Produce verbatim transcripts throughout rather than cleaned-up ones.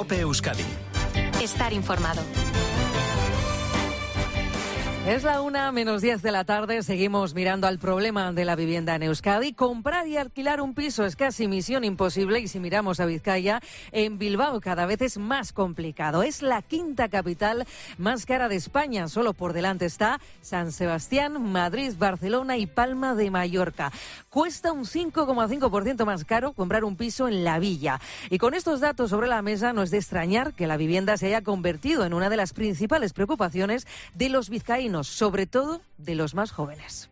COPE Euskadi. Estar informado. Es la una menos diez de la tarde, seguimos mirando al problema de la vivienda en Euskadi. Comprar y alquilar un piso es casi misión imposible y si miramos a Vizcaya, en Bilbao cada vez es más complicado. Es la quinta capital más cara de España, solo por delante está San Sebastián, Madrid, Barcelona y Palma de Mallorca. Cuesta un cinco coma cinco por ciento más caro comprar un piso en La Villa. Y con estos datos sobre la mesa no es de extrañar que la vivienda se haya convertido en una de las principales preocupaciones de los vizcaínos, sobre todo de los más jóvenes.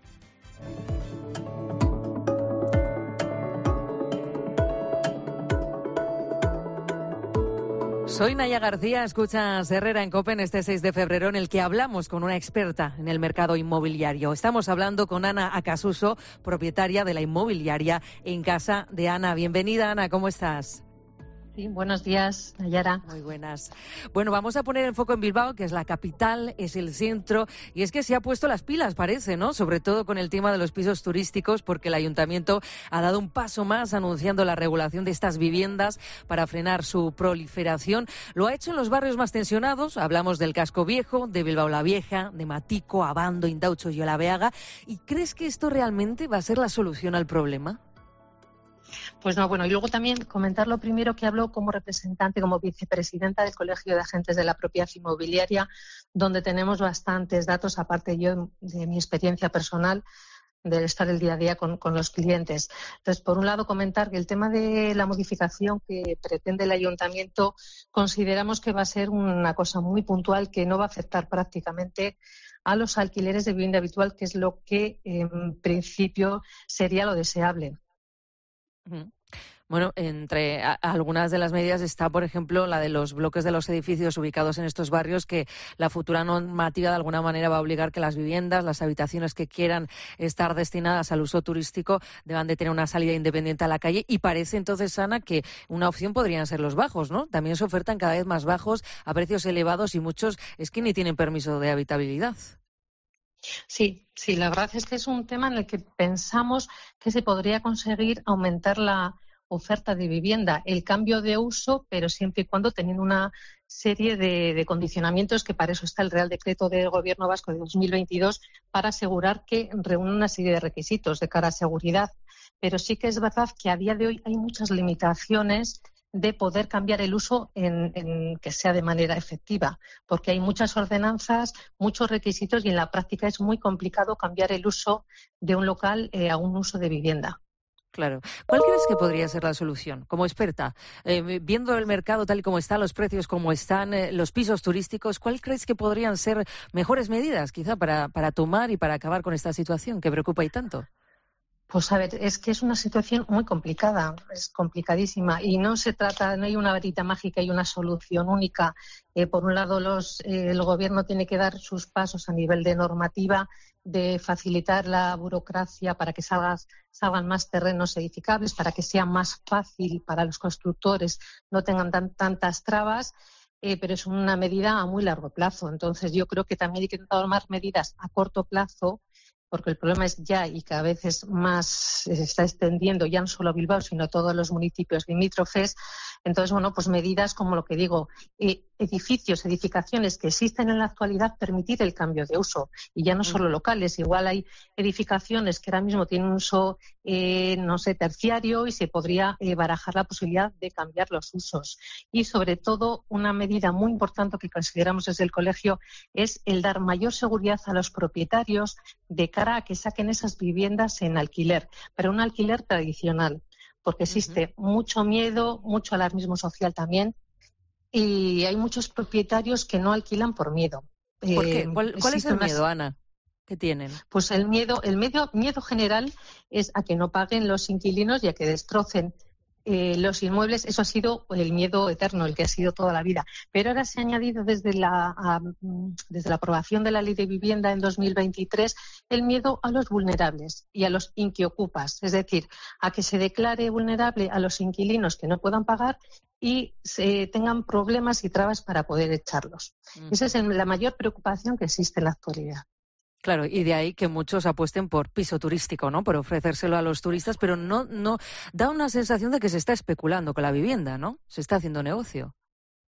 Soy Naya García, escuchas Herrera en COPE en este seis de febrero en el que hablamos con una experta en el mercado inmobiliario. Estamos hablando con Ana Acasuso, propietaria de la inmobiliaria En Casa de Ana. Bienvenida, Ana, ¿cómo estás? Sí, buenos días, Nayara. Muy buenas. Bueno, vamos a poner el foco en Bilbao, que es la capital, es el centro, y es que se ha puesto las pilas, parece, ¿no? Sobre todo con el tema de los pisos turísticos, porque el ayuntamiento ha dado un paso más anunciando la regulación de estas viviendas para frenar su proliferación. Lo ha hecho en los barrios más tensionados, hablamos del Casco Viejo, de Bilbao la Vieja, de Matico, Abando, Indaucho y Olabeaga. ¿Y crees que esto realmente va a ser la solución al problema? Pues no, bueno, y luego también comentar lo primero que hablo como representante, como vicepresidenta del Colegio de Agentes de la Propiedad Inmobiliaria, donde tenemos bastantes datos, aparte yo de mi experiencia personal, de estar el día a día con, con los clientes. Entonces, por un lado, comentar que el tema de la modificación que pretende el ayuntamiento, consideramos que va a ser una cosa muy puntual que no va a afectar prácticamente a los alquileres de vivienda habitual, que es lo que en principio sería lo deseable. Bueno, entre a, algunas de las medidas está, por ejemplo, la de los bloques de los edificios ubicados en estos barrios, que la futura normativa de alguna manera va a obligar que las viviendas, las habitaciones que quieran estar destinadas al uso turístico deban de tener una salida independiente a la calle, y parece entonces, Ana, que una opción podrían ser los bajos, ¿no? También se ofertan cada vez más bajos a precios elevados y muchos es que ni tienen permiso de habitabilidad. Sí, sí, la verdad es que es un tema en el que pensamos que se podría conseguir aumentar la oferta de vivienda, el cambio de uso, pero siempre y cuando teniendo una serie de, de condicionamientos, que para eso está el Real Decreto del Gobierno Vasco de dos mil veintidós, para asegurar que reúne una serie de requisitos de cara a seguridad. Pero sí que es verdad que a día de hoy hay muchas limitaciones de poder cambiar el uso en, en que sea de manera efectiva, porque hay muchas ordenanzas, muchos requisitos y en la práctica es muy complicado cambiar el uso de un local eh, a un uso de vivienda. Claro. ¿Cuál crees que podría ser la solución? Como experta, eh, viendo el mercado tal y como está, los precios como están, eh, los pisos turísticos, ¿cuál crees que podrían ser mejores medidas quizá para, para tomar y para acabar con esta situación que preocupa y tanto? Pues a ver, es que es una situación muy complicada, es complicadísima y no se trata, no hay una varita mágica y una solución única. Eh, por un lado, los, eh, el Gobierno tiene que dar sus pasos a nivel de normativa, de facilitar la burocracia para que salgas, salgan más terrenos edificables, para que sea más fácil para los constructores, no tengan tan, tantas trabas. Eh, pero es una medida a muy largo plazo. Entonces, yo creo que también hay que tomar medidas a corto plazo, porque el problema es ya y cada vez es más, se está extendiendo ya no solo a Bilbao, sino a todos los municipios limítrofes. Entonces, bueno, pues medidas como lo que digo, eh, edificios, edificaciones que existen en la actualidad, permitir el cambio de uso. Y ya no solo locales, igual hay edificaciones que ahora mismo tienen un uso, eh, no sé, terciario, y se podría eh, barajar la posibilidad de cambiar los usos. Y sobre todo, una medida muy importante que consideramos desde el colegio es el dar mayor seguridad a los propietarios de cara a que saquen esas viviendas en alquiler, pero un alquiler tradicional, porque existe uh-huh. mucho miedo, mucho alarmismo social también, y hay muchos propietarios que no alquilan por miedo. ¿Por qué? ¿Cuál, cuál es el unas... miedo, Ana? ¿Qué tienen? Pues el miedo, el miedo, miedo general es a que no paguen los inquilinos y a que destrocen Eh, los inmuebles. Eso ha sido el miedo eterno, el que ha sido toda la vida. Pero ahora se ha añadido desde la, a, desde la aprobación de la Ley de Vivienda en dos mil veintitrés el miedo a los vulnerables y a los inquiocupas, es decir, a que se declare vulnerable a los inquilinos que no puedan pagar y se tengan problemas y trabas para poder echarlos. Mm. Esa es la mayor preocupación que existe en la actualidad. Claro, y de ahí que muchos apuesten por piso turístico, ¿no? Por ofrecérselo a los turistas, pero no, no da una sensación de que se está especulando con la vivienda, ¿no? Se está haciendo negocio.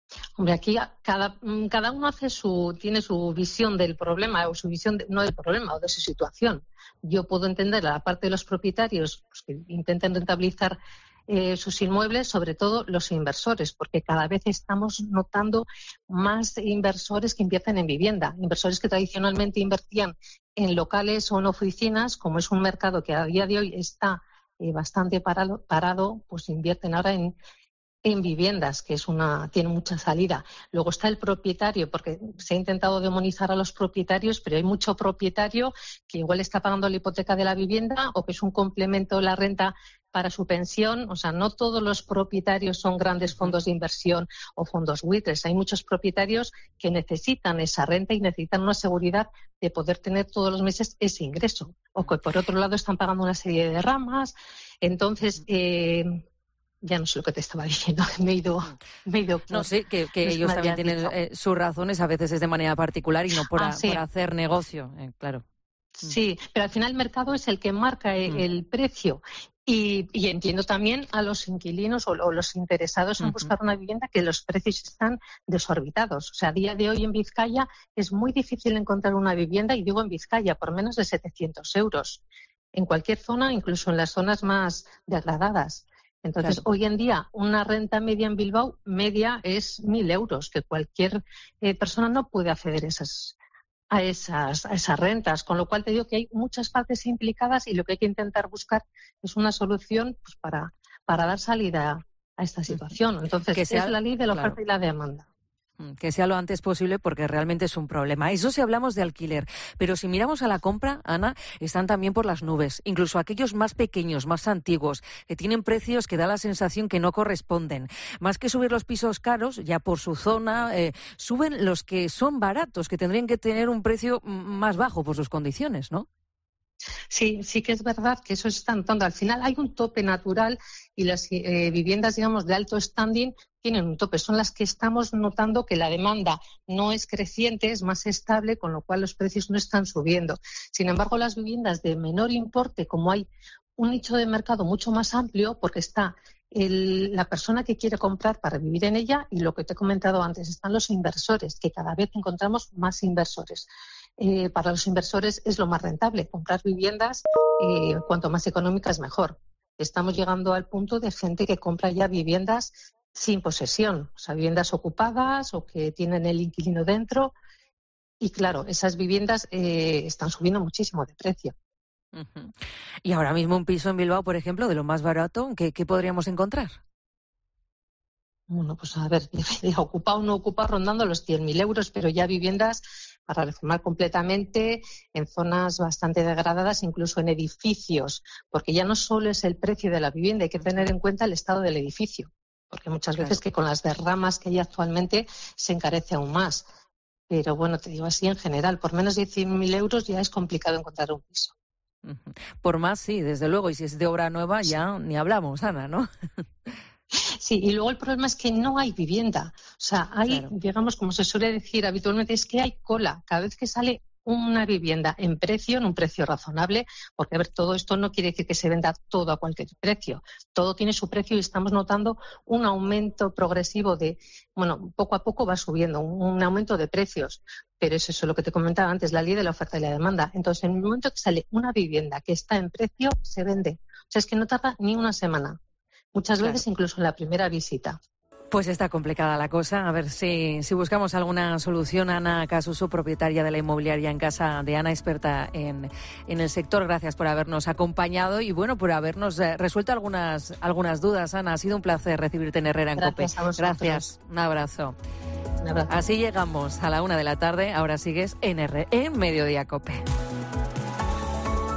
Hombre, aquí cada, cada uno hace su, tiene su visión del problema o su visión, de, no del problema, o de su situación. Yo puedo entender la parte de los propietarios pues, que intenten rentabilizar eh, sus inmuebles, sobre todo los inversores, porque cada vez estamos notando más inversores que invierten en vivienda. Inversores que tradicionalmente invertían en locales o en oficinas, como es un mercado que a día de hoy está eh, bastante parado, parado, pues invierten ahora en en viviendas, que es una tiene mucha salida. Luego está el propietario, porque se ha intentado demonizar a los propietarios, pero hay mucho propietario que igual está pagando la hipoteca de la vivienda o que es un complemento de la renta para su pensión. O sea, no todos los propietarios son grandes fondos de inversión o fondos buitres. Hay muchos propietarios que necesitan esa renta y necesitan una seguridad de poder tener todos los meses ese ingreso. O que por otro lado están pagando una serie de ramas. Entonces, eh, ya no sé lo que te estaba diciendo, me he ido... Me he ido por, no, sí, que, que ellos también tienen eh, sus razones, a veces es de manera particular y no por, ah, a, sí. por hacer negocio, eh, claro. Sí, pero al final el mercado es el que marca el, mm. el precio. Y, y entiendo también a los inquilinos o, o los interesados en uh-huh. buscar una vivienda que los precios están desorbitados. O sea, a día de hoy en Vizcaya es muy difícil encontrar una vivienda, y digo en Vizcaya, por menos de setecientos euros. En cualquier zona, incluso en las zonas más degradadas. Entonces, claro. Hoy en día, una renta media en Bilbao, media es mil euros, que cualquier eh, persona no puede acceder a esas, a, esas, a esas rentas. Con lo cual te digo que hay muchas partes implicadas y lo que hay que intentar buscar es una solución pues, para, para dar salida a esta situación. Entonces, que sea, es la ley de la claro. oferta y la demanda. Que sea lo antes posible porque realmente es un problema. Eso si hablamos de alquiler. Pero si miramos a la compra, Ana, están también por las nubes. Incluso aquellos más pequeños, más antiguos, que tienen precios que da la sensación que no corresponden. Más que subir los pisos caros, ya por su zona, eh, suben los que son baratos, que tendrían que tener un precio más bajo por sus condiciones, ¿no? Sí, sí que es verdad que eso se está notando. Al final hay un tope natural y las eh, viviendas, digamos, de alto standing tienen un tope. Son las que estamos notando que la demanda no es creciente, es más estable, con lo cual los precios no están subiendo. Sin embargo, las viviendas de menor importe, como hay un nicho de mercado mucho más amplio, porque está el, la persona que quiere comprar para vivir en ella y lo que te he comentado antes, están los inversores, que cada vez encontramos más inversores. Eh, para los inversores es lo más rentable, comprar viviendas, eh, cuanto más económicas mejor. Estamos llegando al punto de gente que compra ya viviendas sin posesión, o sea, viviendas ocupadas o que tienen el inquilino dentro. Y claro, esas viviendas eh, están subiendo muchísimo de precio. Uh-huh. Y ahora mismo un piso en Bilbao, por ejemplo, de lo más barato, ¿qué, qué podríamos encontrar? Bueno, pues a ver, ocupado o no ocupado, rondando los cien mil euros, pero ya viviendas para reformar completamente en zonas bastante degradadas, incluso en edificios, porque ya no solo es el precio de la vivienda, hay que tener en cuenta el estado del edificio, porque muchas veces claro. que con las derramas que hay actualmente se encarece aún más. Pero bueno, te digo así en general, por menos de cien mil euros ya es complicado encontrar un piso. Por más, sí, desde luego, y si es de obra nueva ya ni hablamos, Ana, ¿no? Sí, y luego el problema es que no hay vivienda. O sea, hay, claro. digamos, como se suele decir habitualmente, es que hay cola. Cada vez que sale una vivienda en precio, en un precio razonable, porque, a ver, todo esto no quiere decir que se venda todo a cualquier precio. Todo tiene su precio y estamos notando un aumento progresivo de, bueno, poco a poco va subiendo, un aumento de precios. Pero es eso lo que te comentaba antes, la ley de la oferta y la demanda. Entonces, en el momento que sale una vivienda que está en precio, se vende. O sea, es que no tarda ni una semana. Muchas claro. veces incluso en la primera visita. Pues está complicada la cosa. A ver si, si buscamos alguna solución. Ana Casuso, propietaria de la inmobiliaria En Casa de Ana, experta en, en el sector. Gracias por habernos acompañado y bueno, por habernos eh, resuelto algunas, algunas dudas. Ana, ha sido un placer recibirte en Herrera en Gracias COPE. Gracias. Un abrazo. Un abrazo. Así llegamos a la una de la tarde. Ahora sigues en R en Mediodía COPE.